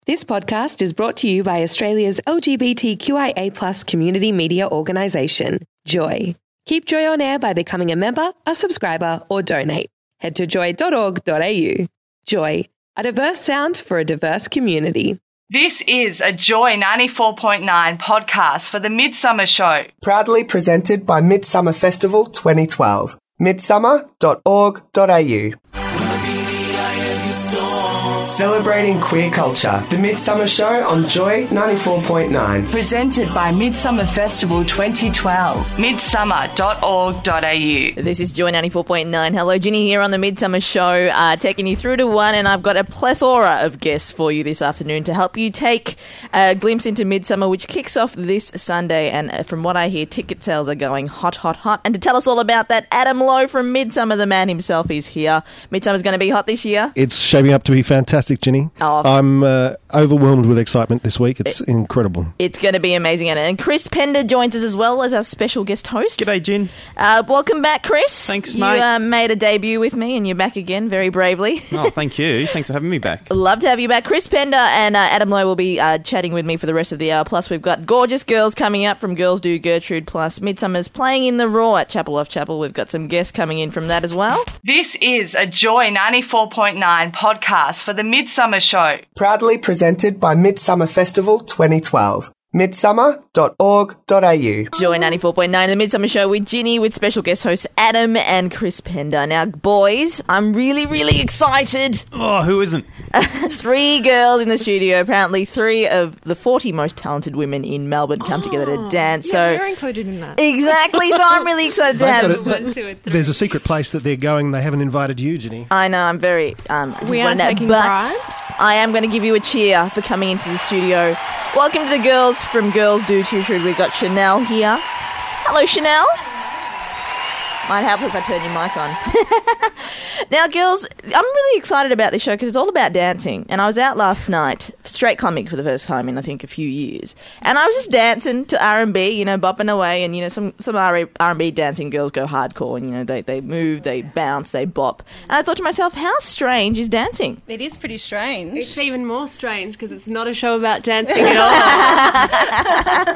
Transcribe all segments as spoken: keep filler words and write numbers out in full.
This podcast is brought to you by Australia's L G B T Q I A plus community media organisation, Joy. Keep Joy on air by becoming a member, a subscriber, or donate. Head to joy dot org dot a u. Joy, a diverse sound for a diverse community. This is a Joy ninety-four point nine podcast for the Midsummer Show. Proudly presented by Midsummer Festival twenty twelve. midsummer dot org dot a u. Celebrating queer culture. The Midsummer Show on Joy ninety-four point nine. Presented by Midsummer Festival twenty twelve. midsummer dot org dot a u. This is Joy ninety-four point nine. Hello, Ginny here on the Midsummer Show, uh, taking you through to one, and I've got a plethora of guests for you this afternoon to help you take a glimpse into Midsummer, which kicks off this Sunday, and from what I hear, ticket sales are going hot, hot, hot. And to tell us all about that, Adam Lowe from Midsummer, the man himself, is here. Midsummer's going to be hot this year. It's shaping up to be fantastic, Ginny. Oh. I'm uh, overwhelmed with excitement this week. It's it, incredible. It's going to be amazing. And Chris Pender joins us as well as our special guest host. G'day, Gin. Uh, welcome back, Chris. Thanks, you, mate. You uh, made a debut with me, and you're back again very bravely. Oh, thank you. Thanks for having me back. Love to have you back. Chris Pender and uh, Adam Lowe will be uh, chatting with me for the rest of the hour. Plus, we've got gorgeous girls coming up from Girls Do Gertrude. Plus, Midsummer's playing in the Raw at Chapel Off Chapel. We've got some guests coming in from that as well. This is a Joy ninety-four point nine podcast for the Midsummer Show. Proudly presented by Midsummer Festival twenty twelve. midsummer dot org dot a u. Joy ninety-four point nine, the Midsummer Show with Ginny, with special guest hosts Adam and Chris Pender. Now, boys, I'm really, really excited. Oh, who isn't? Three girls in the studio. Apparently, three of the forty most talented women in Melbourne come oh, together to dance. Yeah, so you're included in that. Exactly. So I'm really excited to have. A, one, two, there's a secret place that they're going. They haven't invited you, Ginny. I know. I'm very. Um, we are taking bribes. I am going to give you a cheer for coming into the studio. Welcome to the girls from Girls Do Gertrude. We've got Chanel here. Hello, Chanel. Might help if I turn your mic on. Now, girls, I'm really excited about this show because it's all about dancing. And I was out last night, straight comic for the first time in, I think, a few years. And I was just dancing to R and B, you know, bopping away. And, you know, some, some R and B dancing girls go hardcore. And, you know, they, they move, they bounce, they bop. And I thought to myself, how strange is dancing? It is pretty strange. It's even more strange because it's not a show about dancing at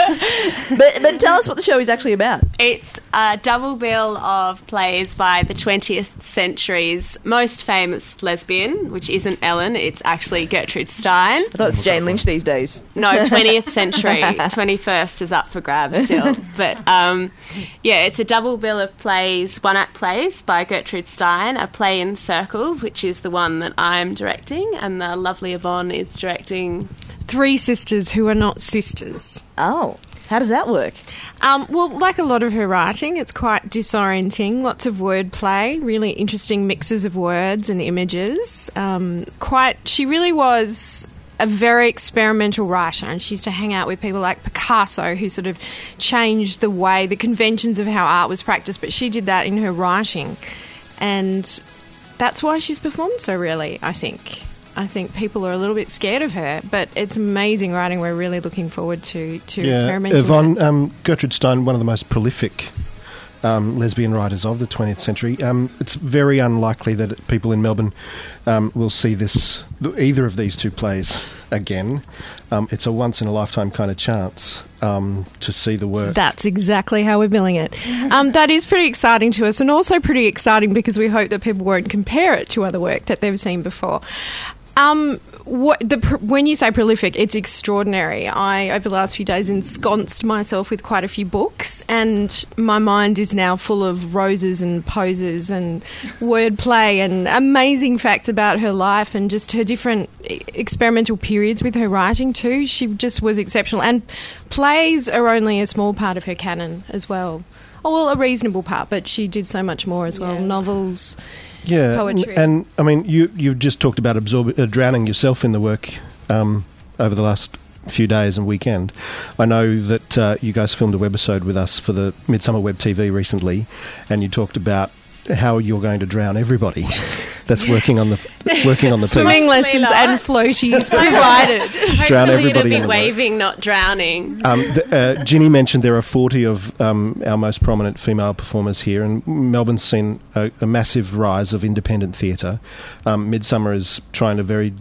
all. but, but tell us what the show is actually about. It's a double bill of plays by the twentieth century's most famous lesbian, which isn't Ellen, it's actually Gertrude Stein. I thought it's Jane Lynch these days. No, twentieth century. twenty-first is up for grabs still. But, um, yeah, it's a double bill of plays, one-act plays by Gertrude Stein, a play in Circles, which is the one that I'm directing, and the lovely Yvonne is directing. Three sisters who are not sisters. Oh. How does that work? Um, well, like a lot of her writing, it's quite disorienting. Lots of wordplay, really interesting mixes of words and images. Um, quite, she really was a very experimental writer, and she used to hang out with people like Picasso, who sort of changed the way, the conventions of how art was practiced, but she did that in her writing. And that's why she's performed so really, I think. I think people are a little bit scared of her, but it's amazing writing. We're really looking forward to, to yeah. experimenting Yvonne, with it. Um, Gertrude Stein, one of the most prolific um, lesbian writers of the twentieth century. Um, it's very unlikely that people in Melbourne um, will see this, either of these two plays again. Um, it's a once-in-a-lifetime kind of chance um, to see the work. That's exactly how we're billing it. Um, that is pretty exciting to us, and also pretty exciting because we hope that people won't compare it to other work that they've seen before. Um, what the when you say prolific, it's extraordinary. I, over the last few days, ensconced myself with quite a few books, and my mind is now full of roses and poses and wordplay and amazing facts about her life and just her different experimental periods with her writing too. She just was exceptional, and plays are only a small part of her canon as well. Oh, well, a reasonable part, but she did so much more as well. Yeah. Novels. Yeah, poetry. And, and I mean, you you've just talked about absorb, uh, drowning yourself in the work um, over the last few days and weekend. I know that uh, you guys filmed a webisode with us for the Midsummer Web T V recently, and you talked about how you're going to drown everybody that's working on the working on the swimming piece. lessons and floaties provided. Drown Hopefully everybody. It'll be waving, work. Not drowning. Um, the, uh, Ginny mentioned there are forty of um, our most prominent female performers here, and Melbourne's seen a, a massive rise of independent theatre. Um, Midsummer is trying to very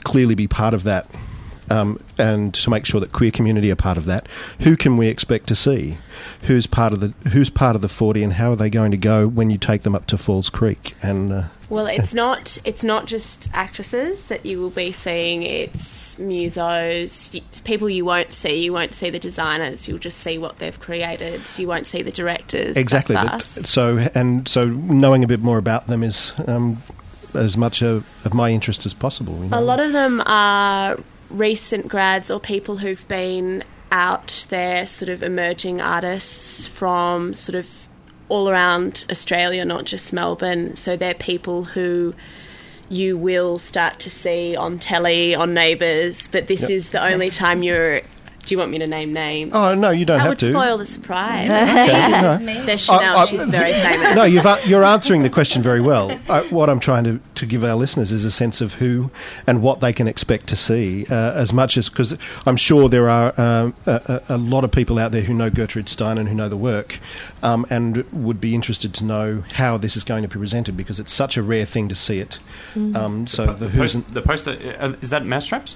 clearly be part of that, um, and to make sure that queer community are part of that, who can we expect to see? Who's part of the Who's part of the forty, and how are they going to go when you take them up to Falls Creek? And uh, well, it's not it's not just actresses that you will be seeing. It's musos, y- people you won't see. You won't see the designers. You'll just see what they've created. You won't see the directors. exactly. That's But- us. so and so, knowing a bit more about them is um, as much of, of my interest as possible. You know? A lot of them are recent grads or people who've been out there, sort of emerging artists from sort of all around Australia, not just Melbourne. So they're people who you will start to see on telly, on Neighbours, but this Yep. is the only time you're... Do you want me to name names? Oh no, you don't that have would to. spoil the surprise. Okay, no. There's Chanel, I- I- she's very famous. No, you've, a- you're answering the question very well. I, what I'm trying to, to give our listeners is a sense of who and what they can expect to see, uh, as much as, because I'm sure there are um, a, a lot of people out there who know Gertrude Stein and who know the work, um, and would be interested to know how this is going to be presented, because it's such a rare thing to see it. Um, so the, The, who's post, the poster, uh, is that mousetraps?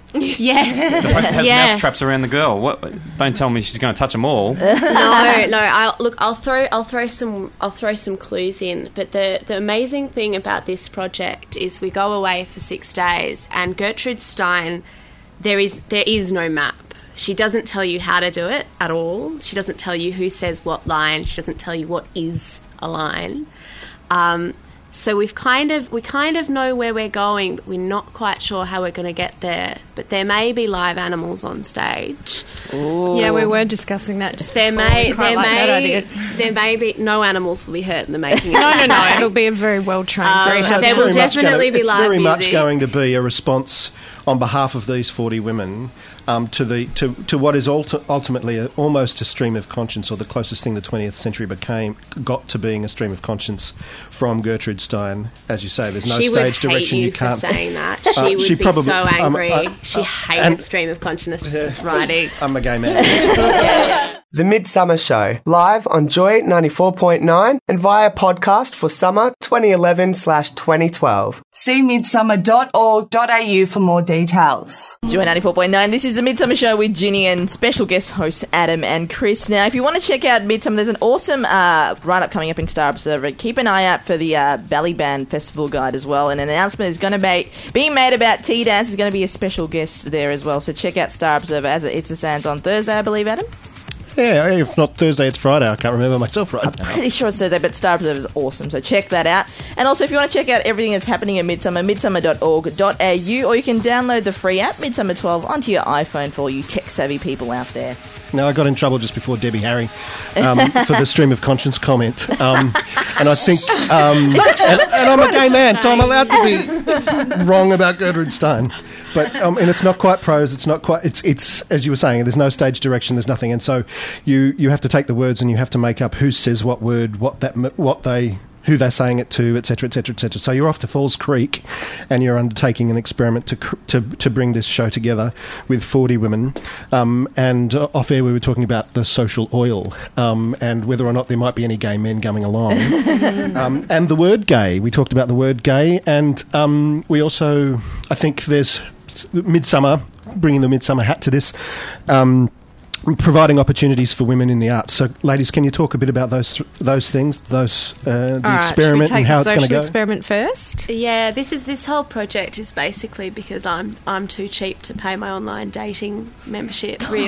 Yes. The poster has Yes. mousetraps around the girl. What? Don't tell me she's going to touch them all. no, no. I'll, look, I'll throw, I'll throw some, I'll throw some clues in. But the the amazing thing about this project is we go away for six days, and Gertrude Stein, there is there is no map. She doesn't tell you how to do it at all. She doesn't tell you who says what line. She doesn't tell you what is a line. Um, so we've kind of we kind of know where we're going, but we're not quite sure how we're going to get there. But there may be live animals on stage. Yeah, we were discussing that just There before. may We quite there like that may idea. there may be no animals will be hurt in the making. No, of no, this no. play. It'll be a very well trained, Um, very so hard. there will very much definitely gonna, be it's live very much music. going to be a response on behalf of these forty women um, to the to, to what is ulti- ultimately a, almost a stream of conscience, or the closest thing the twentieth century became got to being a stream of conscience from Gertrude Stein. As you say, there's no she stage would direction. hate you, you can't. for saying that. She Uh, would she be probably- so um, angry. uh, she uh, hated and- stream of consciousness writing. I'm a gay man. The Midsummer Show, live on Joy ninety-four point nine and via podcast for summer twenty eleven slash twenty twelve. See midsummer dot org dot a u for more details. Joy ninety-four point nine. This is the Midsummer Show with Ginny and special guest hosts Adam and Chris. Now, if you want to check out Midsummer, there's an awesome uh, write-up coming up in Star Observer. Keep an eye out for the uh, Ballyband Festival Guide as well. And an announcement is going to be being made about Tea Dance. There's going to be a special guest there as well. So check out Star Observer as it, it's the stands on Thursday, I believe, Adam. Yeah, if not Thursday, it's Friday. I can't remember myself right now. Pretty sure it's Thursday, but Star Observer is awesome, so check that out. And also, if you want to check out everything that's happening at Midsummer, midsummer dot org dot a u, or you can download the free app, Midsummer twelve, onto your iPhone for all you tech-savvy people out there. No, I got in trouble just before Debbie Harry um, for the stream of conscience comment. Um, and I think... Um, and, and I'm a gay man, so I'm allowed to be wrong about Gertrude Stein. But um, and it's not quite prose. It's not quite. It's it's as you were saying. There's no stage direction. There's nothing. And so you you have to take the words and you have to make up who says what word, what that what they who they're saying it to, et cetera, et cetera, et cetera. So you're off to Falls Creek, and you're undertaking an experiment to cr- to to bring this show together with forty women. Um, and uh, off air we were talking about the social oil um, and whether or not there might be any gay men coming along. um, and the word gay. We talked about the word gay, and um, we also I think there's. Midsummer, bringing the Midsummer hat to this, um, providing opportunities for women in the arts. So, ladies, can you talk a bit about those th- those things, those uh, the All right, experiment should we and take how the it's going to social go? experiment first. Yeah, this is this whole project is basically because I'm I'm too cheap to pay my online dating membership. Really?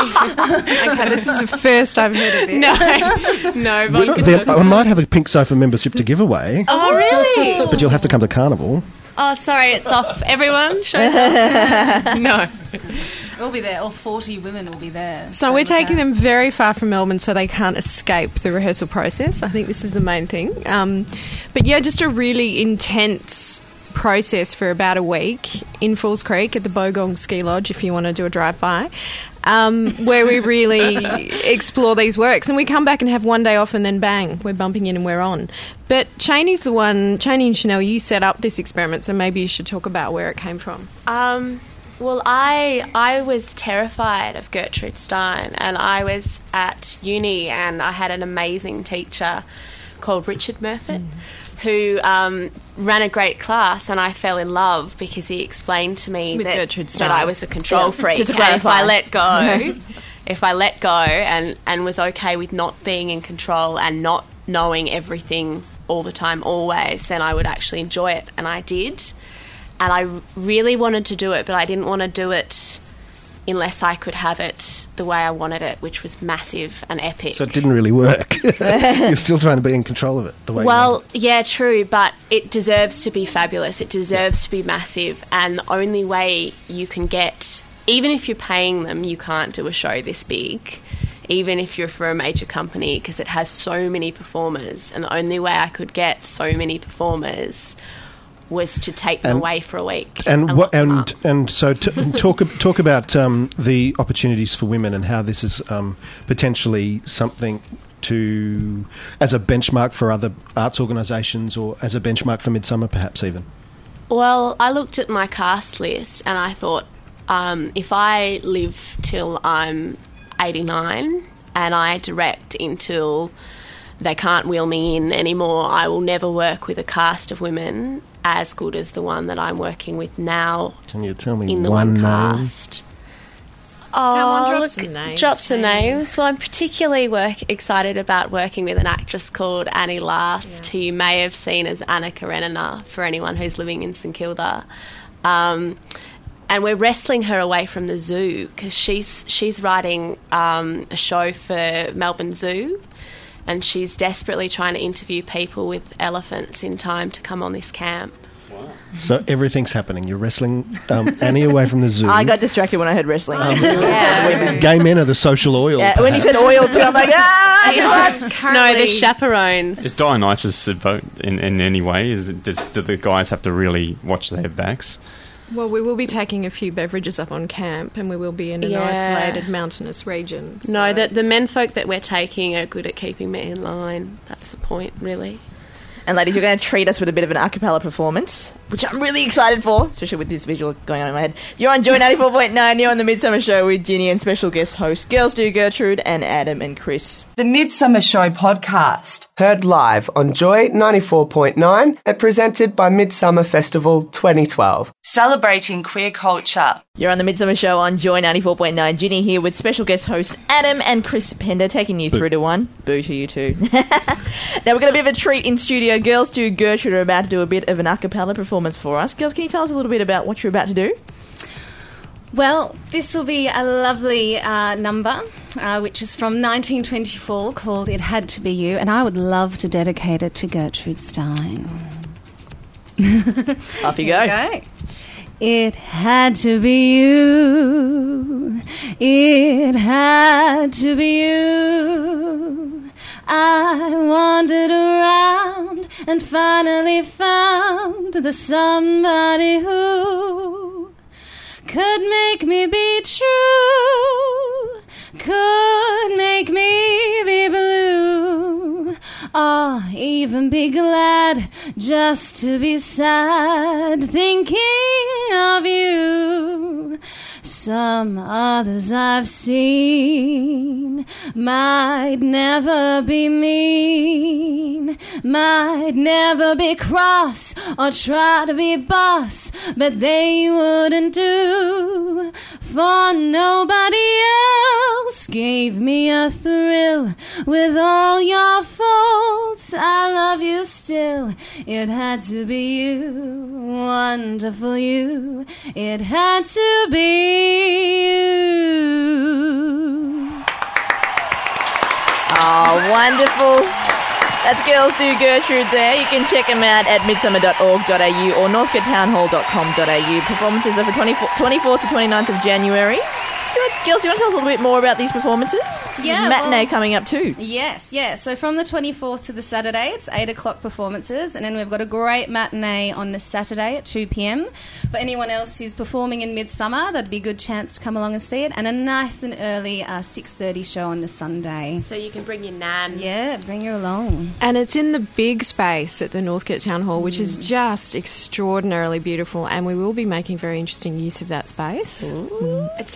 Okay, this is the first I've heard of it. no, no. We, vodka there, soda. I might have a Pink Sofa membership to give away, Oh, really? but you'll have to come to Carnival. Oh, sorry, it's off. Everyone, show us. No. We'll be there. All forty women will be there. So we're look taking out. them very far from Melbourne so they can't escape the rehearsal process. I think this is the main thing. Um, but yeah, just a really intense process for about a week in Falls Creek at the Bogong Ski Lodge if you want to do a drive-by. Um, where we really explore these works. And we come back and have one day off and then bang, we're bumping in and we're on. But Cheney's the one, Cheney and Chanel, you set up this experiment, so maybe you should talk about where it came from. Um, well, I I was terrified of Gertrude Stein, and I was at uni, and I had an amazing teacher called Richard Murfitt, mm. who um, ran a great class, and I fell in love because he explained to me With that, Gertrude that Stein. I was a control Yeah, freak. just to And if clarify. I let go, if I let go and, and was okay with not being in control and not knowing everything all the time, always, then I would actually enjoy it. And I did. And I really wanted to do it, but I didn't want to do it unless I could have it the way I wanted it, which was massive and epic. So it didn't really work. You're still trying to be in control of it the way you Well, want. yeah, true, but it deserves to be fabulous. It deserves to be massive, and the only way you can get, even if you're paying them, you can't do a show this big, even if you're for a major company, because it has so many performers, and the only way I could get so many performers was to take them And- away for a week. And and what lock them and up. and so t- talk talk about um, the opportunities for women and how this is um, potentially something to as a benchmark for other arts organisations or as a benchmark for Midsummer, perhaps even. Well, I looked at my cast list and I thought, um, if I live till I'm eighty-nine and I direct until they can't wheel me in anymore, I will never work with a cast of women as good as the one that I'm working with now Can you tell me in the one one name? cast. Oh, Come on, drop look, some names, Drop some Shane. names. Well, I'm particularly work, excited about working with an actress called Annie Last, who you may have seen as Anna Karenina for anyone who's living in St Kilda. Um, and we're wrestling her away from the zoo because she's, she's writing um, a show for Melbourne Zoo, and she's desperately trying to interview people with elephants in time to come on this camp. So everything's happening. You're wrestling um, Annie away from the zoo. I got distracted when I heard wrestling. Yeah. Gay men are the social oil. Yeah, when you said perhaps. oil too, I'm like, ah, what? No, Currently- the chaperones. Is Dionysus a vote in, in any way? Is it, does, do the guys have to really watch their backs? Well, we will be taking a few beverages up on camp, and we will be in an Yeah. isolated mountainous region. No, so- the, the menfolk that we're taking are good at keeping me in line. That's the point, really. And ladies, you're going to treat us with a bit of an a cappella performance, which I'm really excited for, especially with this visual going on in my head. You're on Joy ninety-four point nine, you're on the Midsummer Show with Ginny and special guest hosts Girls Do Gertrude and Adam and Chris. The Midsummer Show podcast. Heard live on Joy ninety-four point nine and presented by Midsummer Festival twenty twelve. Celebrating queer culture. You're on the Midsummer Show on Joy ninety-four point nine. Ginny here with special guest hosts Adam and Chris Pender, taking you through to one. Boo to you too. Now we're going to be a bit of a treat in studio. Girls Do Gertrude are about to do a bit of an a cappella performance for us. Girls, can you tell us a little bit about what you're about to do? Well, this will be a lovely uh, number, uh, which is from nineteen twenty-four, called It Had to Be You, and I would love to dedicate it to Gertrude Stein. Off you go. Here we go. It had to be you. It had to be you. I wandered around and finally found the somebody who could make me be true, could make me be blue, or even be glad just to be sad thinking of you. Some others I've seen might never be mean, might never be cross or try to be boss, but they wouldn't do, for nobody else gave me a thrill. With all your faults, I love you still. It had to be you, wonderful you. It had to be you. Oh, wonderful. That's Girls Do Gertrude there. You can check them out at midsummer dot org dot a u or northcote town hall dot com dot a u. Performances are for twenty-fourth to twenty-ninth of January. Do you want, Girls, do you want to tell us a little bit more about these performances? Yeah, There's a matinee well- coming up too. Yes, yeah. So from the twenty-fourth to the Saturday, it's eight o'clock performances, and then we've got a great matinee on the Saturday at two p.m. For anyone else who's performing in Midsummer, that'd be a good chance to come along and see it, and a nice and early uh, six thirty show on the Sunday. So you can bring your nan. Yeah, bring her along. And it's in the big space at the Northcote Town Hall, which is just extraordinarily beautiful, and we will be making very interesting use of that space. It's like some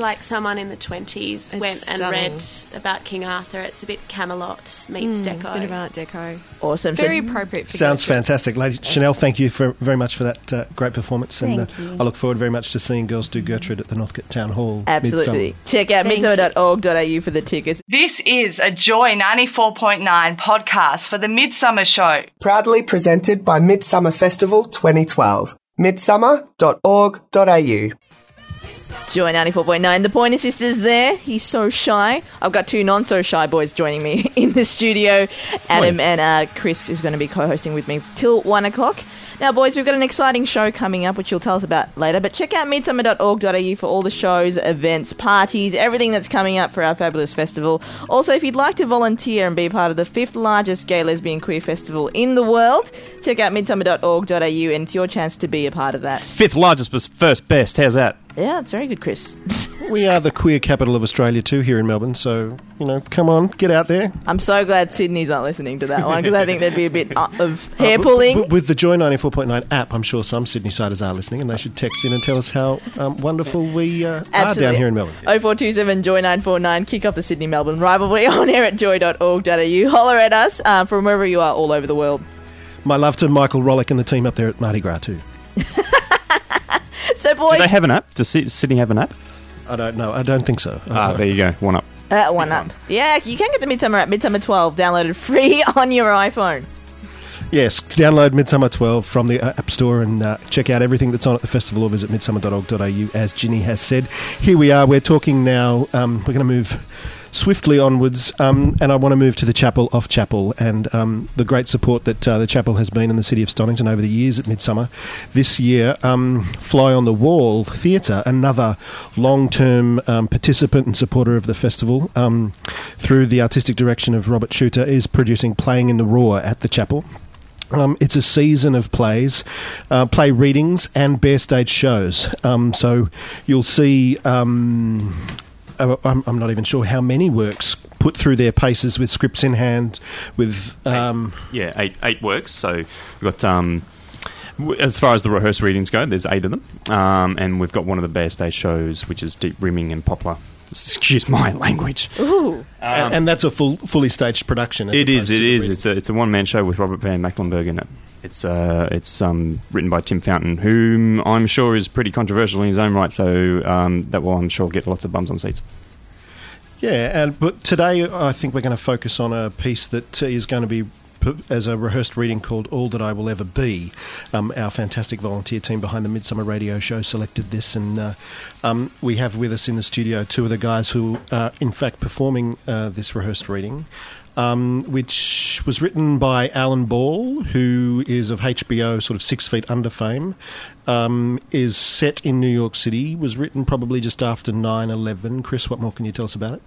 someone in the twenties It's went stunning. and read about King Arthur. It's a bit Camelot meets Mm, Deco. Bit of Art Deco. Awesome. Very So- appropriate for Sounds Gertrude. fantastic. Lady Chanel, thank you for, very much for that uh, great performance. And Thank uh, you. I look forward very much to seeing Girls Do Gertrude at the Northcote Town Hall. Absolutely. Midsummer. Check out Thank midsummer dot org dot a u for the tickets. This is a Joy ninety-four point nine podcast for the Midsummer Show. Proudly presented by Midsummer Festival twenty twelve. midsummer dot org dot a u. Joy ninety-four point nine. The Pointer Sisters there. He's so shy. I've got two non-so-shy boys joining me in the studio. Adam Oi. and uh, Chris is going to be co-hosting with me till one o'clock. Now, boys, we've got an exciting show coming up, which you'll tell us about later. But check out midsummer dot org dot a u for all the shows, events, parties, everything that's coming up for our fabulous festival. Also, if you'd like to volunteer and be part of the fifth largest gay, lesbian, queer festival in the world, check out midsummer dot org dot a u and it's your chance to be a part of that. Fifth largest was first best. How's that? Yeah, it's very good, Chris. We are the queer capital of Australia too here in Melbourne, so, you know, come on, get out there. I'm so glad Sydney's not listening to that one because I think there'd be a bit uh, of hair pulling. W- With the Joy ninety-four point nine app, I'm sure some Sydney-siders are listening and they should text in and tell us how um, wonderful we uh, are down here in Melbourne. oh four two seven Joy nine four nine. Kick off the Sydney-Melbourne rivalry on air at joy dot org dot a u. Holler at us uh, from wherever you are all over the world. My love to Michael Rollick and the team up there at Mardi Gras too. So, Do boys, they have an app? Does Sy- Sydney have an app? I don't know. I don't think so. I Ah, don't there know. you go. One up. uh, one up. Yeah, you can get the Midsummer app, Midsummer twelve, downloaded free on your iPhone. Yes, download Midsummer twelve from the uh, App Store and uh, check out everything that's on at the festival or visit midsummer dot org dot a u, as Ginny has said. Here we are. We're talking now. Um, we're going to move swiftly onwards, um, and I want to move to the Chapel of Chapel and um, the great support that uh, the Chapel has been in the city of Stonington over the years at Midsummer. This year, um, Fly on the Wall Theatre, another long-term um, participant and supporter of the festival, um, through the artistic direction of Robert Shooter, is producing Playing in the Raw at the Chapel. Um, it's a season of plays, uh, play readings and bare stage shows. Um, so you'll see... Um, uh, I'm, I'm not even sure how many works put through their paces with scripts in hand, with... Um, Yeah, eight eight works. So we've got... Um, w- as far as the rehearsed readings go, there's eight of them. Um, and we've got one of the bare stage shows, which is Deep Rimming and Poplar. Excuse my language. Ooh. and, and that's a full, fully staged production. as It is. opposed It to the is. reading. It's a it's a one man show with Robert Van Mecklenburg in it. It's uh it's um written by Tim Fountain, whom I'm sure is pretty controversial in his own right. So um that will, I'm sure, get lots of bums on seats. Yeah, and but today I think we're going to focus on a piece that is going to be put as a rehearsed reading called All That I Will Ever Be. Um, our fantastic volunteer team behind the Midsummer Radio Show selected this, and uh, um, we have with us in the studio two of the guys who are in fact performing uh, this rehearsed reading, um, which was written by Alan Ball, who is of H B O sort of Six Feet Under fame, um, is set in New York City, was written probably just after nine eleven. Chris, what more can you tell us about it?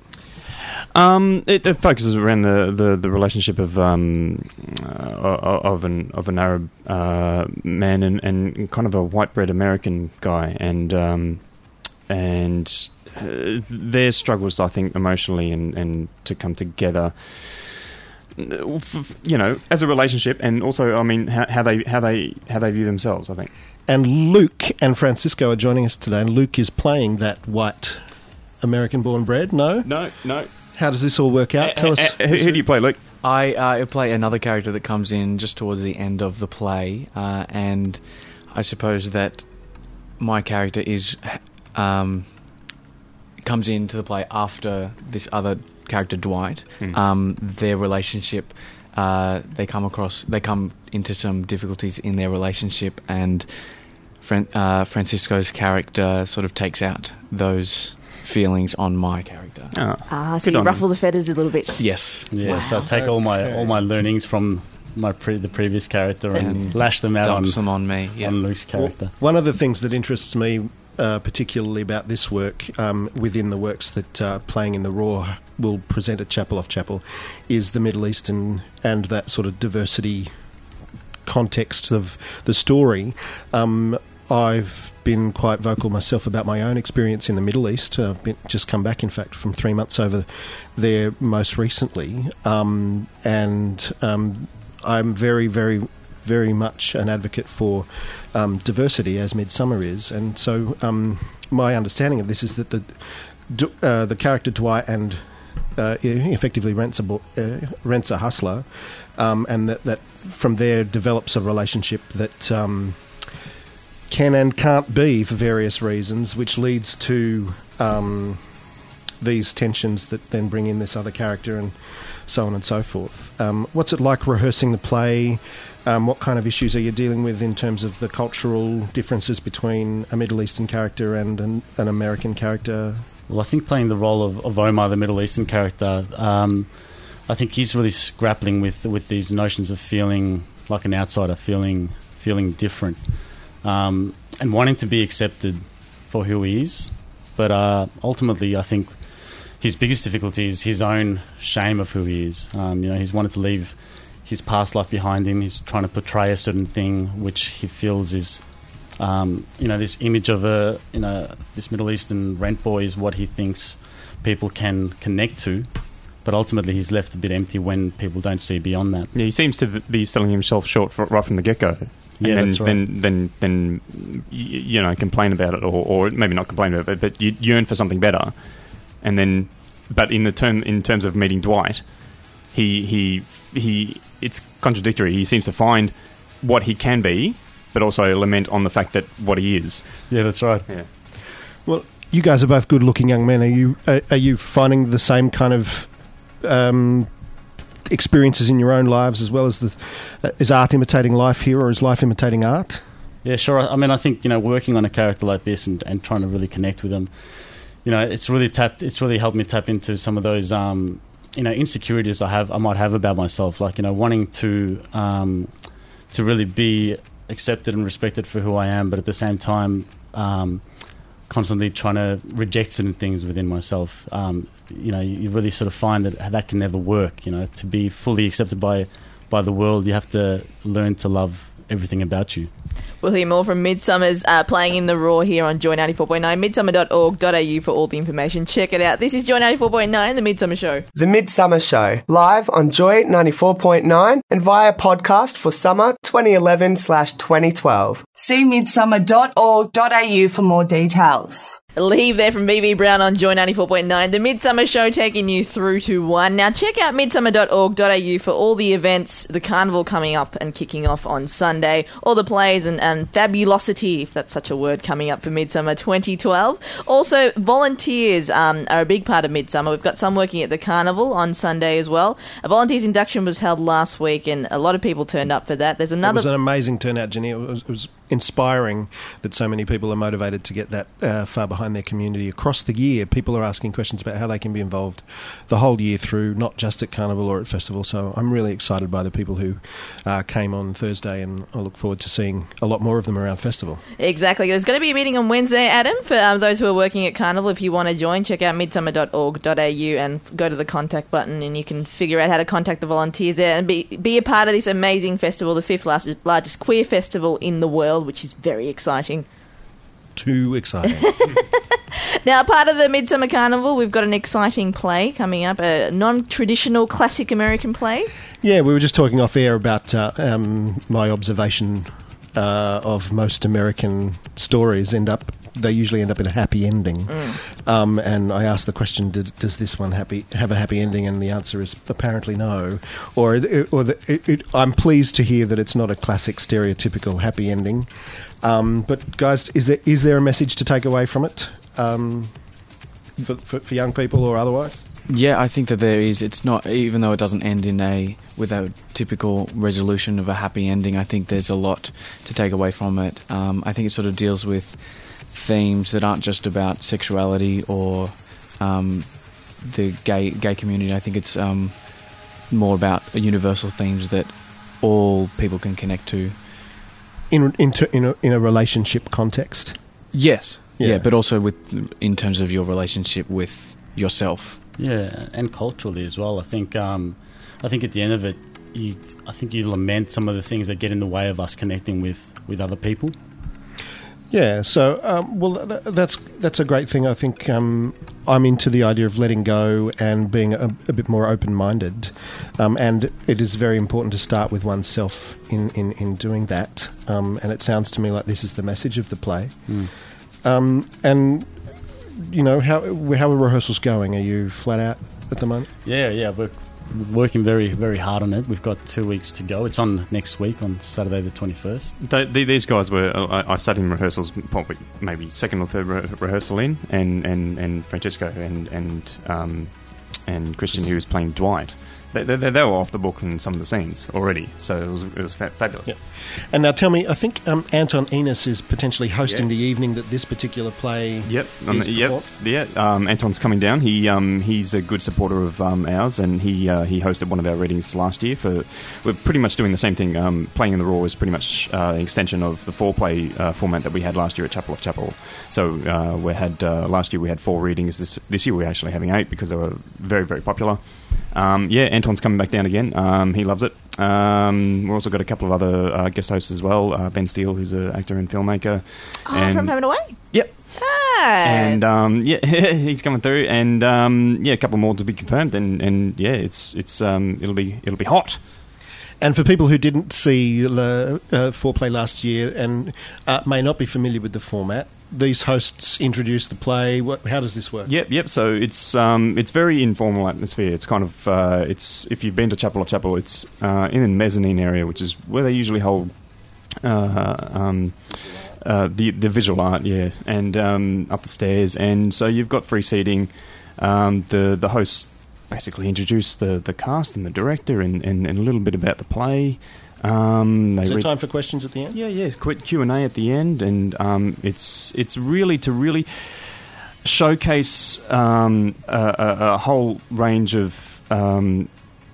Um, it, it focuses around the, the, the relationship of um, uh, of an of an Arab uh, man and, and kind of a white bread American guy, and um, and uh, their struggles, I think, emotionally and, and to come together. You know, as a relationship, and also, I mean, how, how they how they how they view themselves, I think. And Luke and Francisco are joining us today, and Luke is playing that white American-born bread. No, no, no. How does this all work out? Tell Uh, us. uh, who, who do you play, Luke? I uh, play another character that comes in just towards the end of the play, uh, and I suppose that my character is um, comes into the play after this other character, Dwight. Mm. Um, their relationship, uh, they come across, they come into some difficulties in their relationship, and Fran- uh, Francisco's character sort of takes out those feelings on my character. Oh, Ah, so you ruffle the feathers a little bit. Yes. Yeah, so I take all my all my learnings from my pre- the previous character and, And lash them out on, dumps them on me. Yeah. on Luke's character. One of the things that interests me uh, particularly about this work, um, within the works that uh, Playing in the Raw will present at Chapel of Chapel, is the Middle Eastern and that sort of diversity context of the story. Um, I've been quite vocal myself about my own experience in the Middle East. I've been, just come back, in fact, from three months over there most recently. Um, and um, I'm very, very, very much an advocate for um, diversity, as Midsummer is. And so um, my understanding of this is that the D- uh, the character Dwight and uh, effectively rents a, bo- uh, rents a hustler, um, and that, that from there develops a relationship that um, can and can't be for various reasons, which leads to um, these tensions that then bring in this other character and so on and so forth. Um, what's it like rehearsing the play? Um, what kind of issues are you dealing with in terms of the cultural differences between a Middle Eastern character and an, an American character? Well, I think playing the role of, of Omar, the Middle Eastern character, um, I think he's really grappling with with these notions of feeling like an outsider, feeling feeling different, um, and wanting to be accepted for who he is. But uh, ultimately, I think his biggest difficulty is his own shame of who he is. Um, you know, he's wanted to leave his past life behind him. He's trying to portray a certain thing which he feels is, um, you know, this image of a, you know, this Middle Eastern rent boy is what he thinks people can connect to. But ultimately, he's left a bit empty when people don't see beyond that. Yeah, he seems to be selling himself short for, right from the get-go. Yeah, and that's then, right. Then, then, then, y- you know, complain about it, or, or maybe not complain about it, but, but you yearn for something better. And then, but in the term, in terms of meeting Dwight, he, he, he, it's contradictory. He seems to find what he can be, but also lament on the fact that what he is. Yeah, that's right. Yeah. Well, you guys are both good-looking young men. Are you are, are you finding the same kind of um, experiences in your own lives as well as the uh, is art imitating life here, or is life imitating art? Yeah, sure. I mean, I think, you know, working on a character like this and, and trying to really connect with them, you know, it's really tapped. It's really helped me tap into some of those, um, you know, insecurities I have. I might have about myself, like, you know, wanting to um, to really be accepted and respected for who I am, but at the same time, um, constantly trying to reject certain things within myself. Um, you know, you really sort of find that that can never work. You know, to be fully accepted by by the world, you have to learn to love everything about you. We'll hear more from Midsummer's uh, playing in the Raw here on Joy ninety-four point nine, midsummer dot org dot a u for all the information. Check it out. This is Joy ninety-four point nine, The Midsummer Show. The Midsummer Show, live on Joy ninety-four point nine and via podcast for summer twenty eleven slash twenty twelve. See midsummer dot org dot a u for more details. Leave there from B B Brown on Joy ninety-four point nine, The Midsummer Show, taking you through to one. Now check out midsummer dot org dot a u for all the events, the carnival coming up and kicking off on Sunday, all the plays and, and fabulosity, if that's such a word, coming up for Midsummer twenty twelve. Also, volunteers um, are a big part of Midsummer. We've got some working at the carnival on Sunday as well. A volunteers induction was held last week and a lot of people turned up for that. There's another... It was an amazing turnout, Jenny. It was, it was inspiring that so many people are motivated to get that uh, far behind their community. Across the year, people are asking questions about how they can be involved the whole year through, not just at Carnival or at Festival. So I'm really excited by the people who uh, came on Thursday, and I look forward to seeing a lot more of them around Festival. Exactly. There's going to be a meeting on Wednesday, Adam, for um, those who are working at Carnival. If you want to join, check out midsummer dot org dot a u and go to the contact button and you can figure out how to contact the volunteers there and be, be a part of this amazing festival, the fifth largest, largest queer festival in the world, which is very exciting. Too exciting. Now, part of the Midsummer Carnival, we've got an exciting play coming up, a non-traditional classic American play. Yeah, we were just talking off air about uh, um, my observation uh, of most American stories end up, they usually end up in a happy ending. Mm. Um, and I asked the question, did, does this one happy have a happy ending? And the answer is apparently no. Or, or the, it, it, I'm pleased to hear that it's not a classic stereotypical happy ending. Um, but guys, is there is there a message to take away from it um, for, for, for young people or otherwise? Yeah, I think that there is. It's not, even though it doesn't end in a with a typical resolution of a happy ending. I think there's a lot to take away from it. Um, I think it sort of deals with themes that aren't just about sexuality or um, the gay gay community. I think it's um, more about universal themes that all people can connect to. In in ter, in, a, in a relationship context. Yes, yeah. Yeah, but also with in terms of your relationship with yourself. Yeah, and culturally as well. I think um, I think at the end of it, you I think you lament some of the things that get in the way of us connecting with, with other people. Yeah, so um, well, th- that's that's a great thing. I think um, I'm into the idea of letting go and being a, a bit more open-minded, um, and it is very important to start with oneself in, in, in doing that. Um, and it sounds to me like this is the message of the play. Mm. Um, and you know, how how are rehearsals going? Are you flat out at the moment? Yeah, yeah, we're working very, very hard on it. We've got two weeks to go. It's on next week, on Saturday the twenty-first. They, they, these guys were, I, I sat in rehearsals, probably maybe second or third re- rehearsal in, and, and, and Francesco and and um, and Christian, who was playing Dwight, they, they, they were off the book in some of the scenes already, so it was it was fa- fabulous. Yep. And now tell me, I think um, Anton Enos is potentially hosting Yeah. the evening that this particular play Yep, is um, yep, performed. yeah. Um, Anton's coming down. He um, he's a good supporter of um, ours, and he uh, he hosted one of our readings last year. For we're pretty much doing the same thing. Um, Playing in the Raw is pretty much uh, an extension of the four play uh, format that we had last year at Chapel of Chapel. So uh, we had uh, last year we had four readings. This this year we're actually having eight because they were very very popular. Um, yeah, Anton's coming back down again. Um, he loves it. Um, we've also got a couple of other uh, guest hosts as well. Uh, Ben Steele, who's an actor and filmmaker. Oh, and from Home and Away? Yep. Ah. And um, yeah, he's coming through, and um, yeah, a couple more to be confirmed, and, and yeah, it's it's um, it'll be it'll be hot. And for people who didn't see the uh, foreplay last year and uh, may not be familiar with the format, these hosts introduce the play. What, how does this work? Yep, yep. So it's um, it's very informal atmosphere. It's kind of uh, it's if you've been to Chapel of Chapel, it's uh, in the mezzanine area, which is where they usually hold uh, um, uh, the the visual art, yeah, and um, up the stairs. And so you've got free seating. Um, the the hosts basically introduce the, the cast and the director and, and, and a little bit about the play. Um, they Is there read- time for questions at the end? Yeah, yeah. Quick Q and A at the end, and um, it's it's really to really showcase um, a, a, a whole range of um,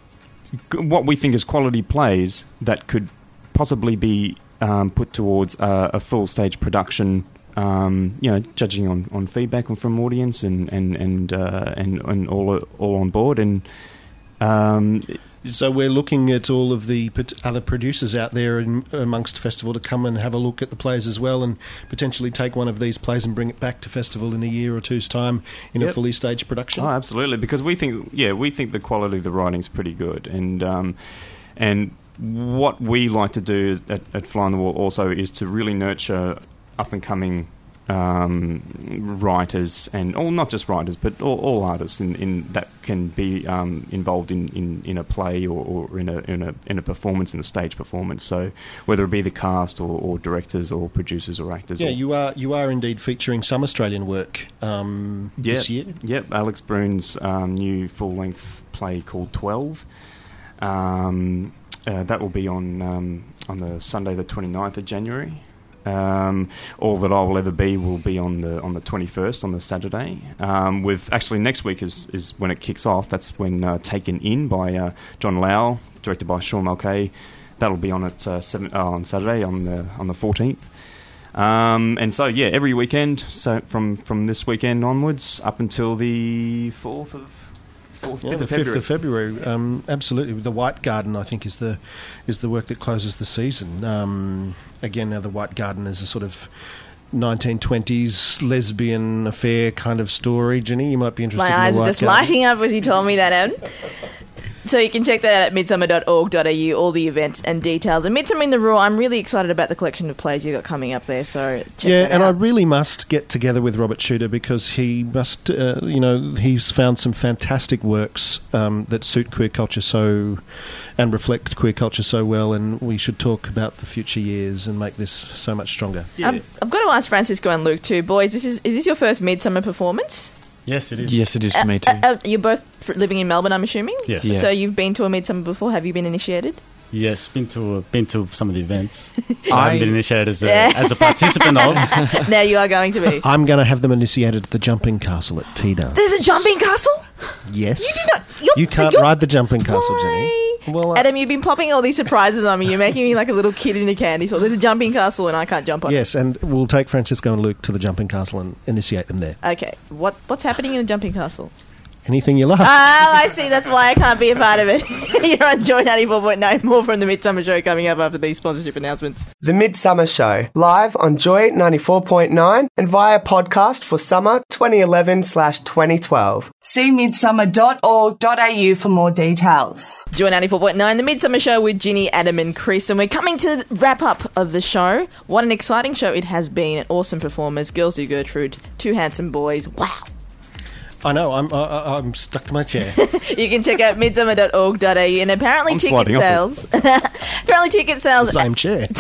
g- what we think is quality plays that could possibly be um, put towards a, a full stage production. Um, you know, judging on, on feedback from audience and and and uh, and, and all all on board and. Um, So we're looking at all of the pot- other producers out there in, amongst Festival to come and have a look at the plays as well, and potentially take one of these plays and bring it back to Festival in a year or two's time in Yep. a fully staged production. Oh, absolutely, because we think, yeah, we think the quality of the writing's pretty good, and um, and what we like to do at, at Fly on the Wall also is to really nurture up and coming um, writers, and all not just writers, but all, all artists in, in that can be um, involved in, in, in a play or, or in a in a in a performance, in a stage performance. So whether it be the cast or, or directors or producers or actors. Yeah, or, you are you are indeed featuring some Australian work um, Yep, this year. Yep, Alex Brune's um, new full-length play called twelve. Um, uh, that will be on um, on the Sunday, the twenty-ninth of January. Um, All That I Will Ever Be will be on the on the twenty-first, on the Saturday. Um, with actually next week is, is when it kicks off. That's when uh, Taken In by uh, John Lau, directed by Sean Mulcahy. That'll be on at uh, seven, uh, on Saturday on the on the fourteenth. Um, and so yeah, every weekend. So from, from this weekend onwards up until the fourth of. Fourth, Yeah, the fifth of February. Um, absolutely, the White Garden, I think, is the is the work that closes the season. Um, again, now the White Garden is a sort of nineteen twenties lesbian affair kind of story. Jenny, you might be interested. My in eyes the were White just Garden. lighting up as you told me that, Em. So you can check that out at midsummer dot org dot a u, all the events and details. And Midsummer in the Raw, I'm really excited about the collection of plays you got coming up there. So check Yeah, that and out. I really must get together with Robert Shooter because he must, uh, you know, he's found some fantastic works um, that suit queer culture so and reflect queer culture so well, and we should talk about the future years and make this so much stronger. Um, I've got to ask Francisco and Luke too, boys. This is is this your first Midsummer performance? Yes, it is. Yes, it is for Uh, me too. uh, uh, you're both f- living in Melbourne, I'm assuming. Yes. Yeah. So you've been to a Midsummer before. Have you been initiated? Yes, been to uh, been to some of the events. I, I- haven't been initiated as a, Yeah. as a participant of. Now you are going to be. I'm going to have them initiated at the Jumping Castle at Tina. There's a jumping castle. Yes. You do not. You're, You can't you're- ride the Jumping Castle, Jenny. Why? Well, uh, Adam, you've been popping all these surprises on me. You're making me like a little kid in a candy store. There's a jumping castle and I can't jump on yes, and we'll take Francisco and Luke to the Jumping Castle and initiate them there. it. Okay. What What's happening in a jumping castle? Anything you like. Ah, I see. That's why I can't be a part of it. You're on Joy ninety-four point nine. More from the Midsummer Show coming up after these sponsorship announcements. The Midsummer Show, live on Joy ninety-four point nine and via podcast for summer twenty eleven slash twenty twelve. See midsummer dot org dot a u for more details. Joy ninety-four point nine, the Midsummer Show with Ginny, Adam and Chris. And we're coming to the wrap-up of the show. What an exciting show it has been. Awesome performers. Girls Do Gertrude. Two handsome boys. Wow. I know, I'm I, I'm stuck to my chair. You can check out midsummer dot org dot a u and apparently I'm ticket sales. apparently ticket sales. It's the same chair.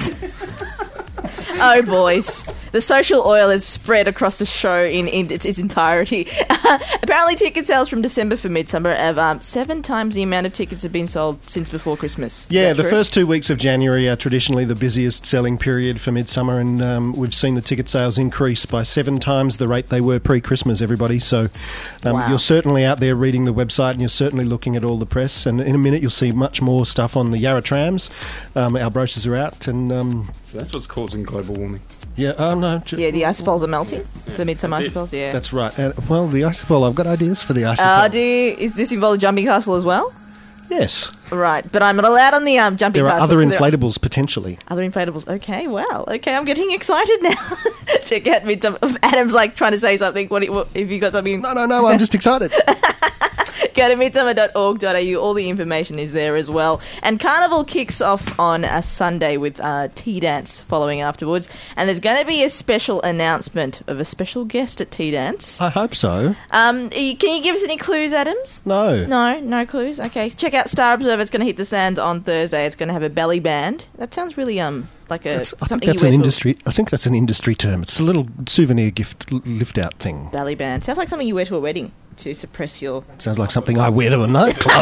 Oh, boys. The social oil is spread across the show in, in its, its entirety. Apparently, ticket sales from December for Midsummer have um, seven times the amount of tickets have been sold since before Christmas. Yeah, the true? first two weeks of January are traditionally the busiest selling period for Midsummer, and um, we've seen the ticket sales increase by seven times the rate they were pre-Christmas, everybody. So um, Wow. you're certainly out there reading the website, and you're certainly looking at all the press, and in a minute you'll see much more stuff on the Yarra trams. Um, our brochures are out, and... Um, So that's what's causing global warming. Yeah, oh no. Ju- Yeah, the ice balls are melting. The midsummer That's ice it. balls, yeah. That's right. And, well, the icicle, I've got ideas for the icicle. Uh, do you, is this involve a jumping castle as well? Yes. Right, but I'm not allowed on the um, jumping There are castle. other There are inflatables, potentially. Other inflatables. Okay, well, okay, I'm getting excited now. Check out Midsummer. Adam's like trying to say something. What, what if you got something? No, no, no, I'm just excited. Go to midsummer dot org dot a u. All the information is there as well. And Carnival kicks off on a Sunday with uh, tea dance following afterwards. And there's going to be a special announcement of a special guest at tea dance. I hope so. Um, y- can you give us any clues, Adams? No. No, no clues. Okay, check out Star Observer. It's going to hit the stands on Thursday. It's going to have a belly band. That sounds really um like a That's, I think something that's you an wear to a industry. I think that's an industry term. It's a little souvenir gift l- lift out thing. belly band. Sounds like something you wear to a wedding to suppress your. Sounds like something I wear to a nightclub.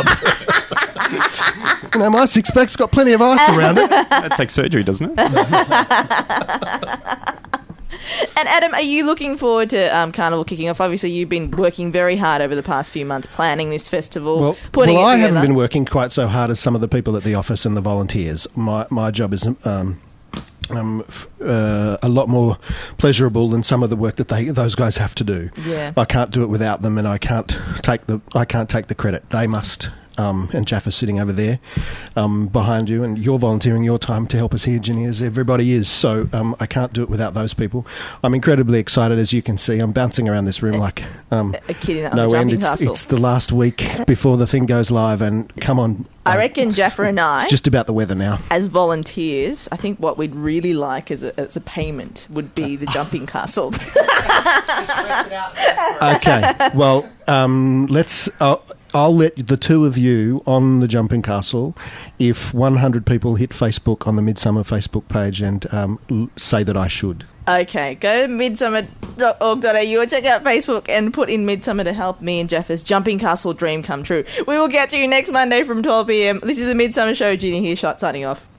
You know, my six pack's got plenty of ice around it. That takes surgery, doesn't it? And Adam, are you looking forward to um, Carnival kicking off? Obviously, you've been working very hard over the past few months planning this festival, Well, putting well it I together. haven't been working quite so hard as some of the people at the office and the volunteers. My my job is um, um, f- uh, a lot more pleasurable than some of the work that they those guys have to do. Yeah. I can't do it without them, and I can't take the I can't take the credit. They must. Um, and Jaffa's sitting over there um, behind you, and you're volunteering your time to help us here, Ginny, as everybody is. So um, I can't do it without those people. I'm incredibly excited, as you can see. I'm bouncing around this room like um, a kid in a no end. jumping It's, castle. it's the last week before the thing goes live, and come on. I um, reckon Jaffa and I, It's just about the weather now. as volunteers, I think what we'd really like as a, as a payment would be the jumping castle. Okay, well, um, let's. Uh, I'll let the two of you on the jumping castle if one hundred people hit Facebook on the Midsummer Facebook page and um, l- say that I should. Okay, go to midsummer dot org dot a u or check out Facebook and put in Midsummer to help me and Jaffa's jumping castle dream come true. We will get to you next Monday from twelve p.m. This is the Midsummer Show. Ginny here, shot signing off.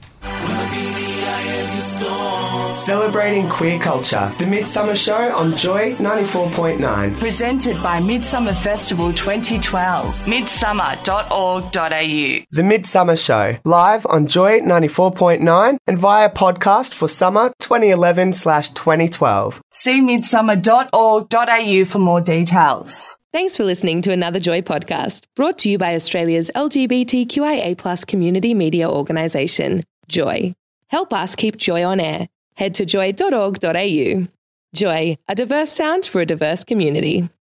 Celebrating queer culture. The Midsummer Show on Joy ninety-four point nine. Presented by Midsummer Festival twenty twelve. midsummer dot org dot a u. The Midsummer Show, live on Joy ninety-four point nine and via podcast for summer twenty eleven slash twenty twelve. See midsummer dot org dot a u for more details. Thanks for listening to another Joy podcast, brought to you by Australia's L G B T Q I A plus community media organisation, Joy. Help us keep Joy on air. Head to joy dot org dot a u. Joy, a diverse sound for a diverse community.